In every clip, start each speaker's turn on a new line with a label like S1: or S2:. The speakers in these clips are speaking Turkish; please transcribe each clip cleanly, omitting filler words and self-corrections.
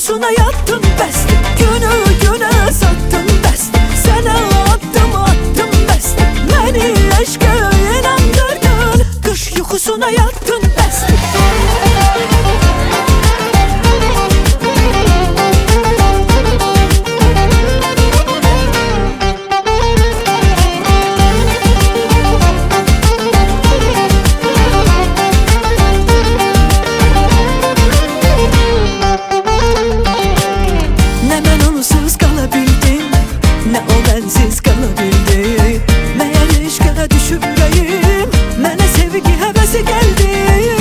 S1: uykusuna yattın best. Günü güne sattın best. Sana attım attım best. Beni aşka inandırdın. Kış uykusuna yattın best. Ne o bensiz kalabildi. Meğer aşka düşüp yüreğim mene sevgi hevesi geldi.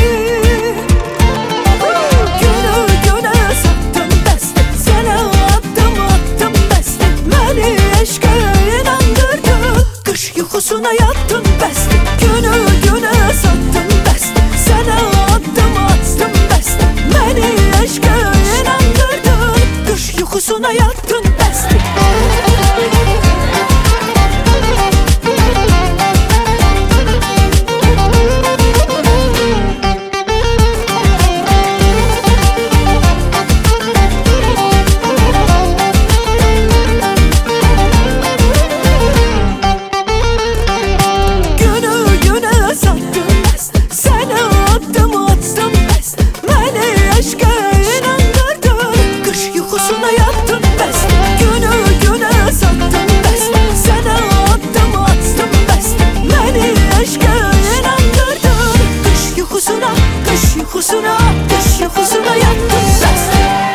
S1: Günü güne sattım best. Sana attım attım best. Beni aşka inandırdı. Kış uykusuna yattın best. Günü güne sattım best. Sana attım attım best. Beni aşka inandırdı. Kış uykusuna yattın best. Kış uykusuna yattım best.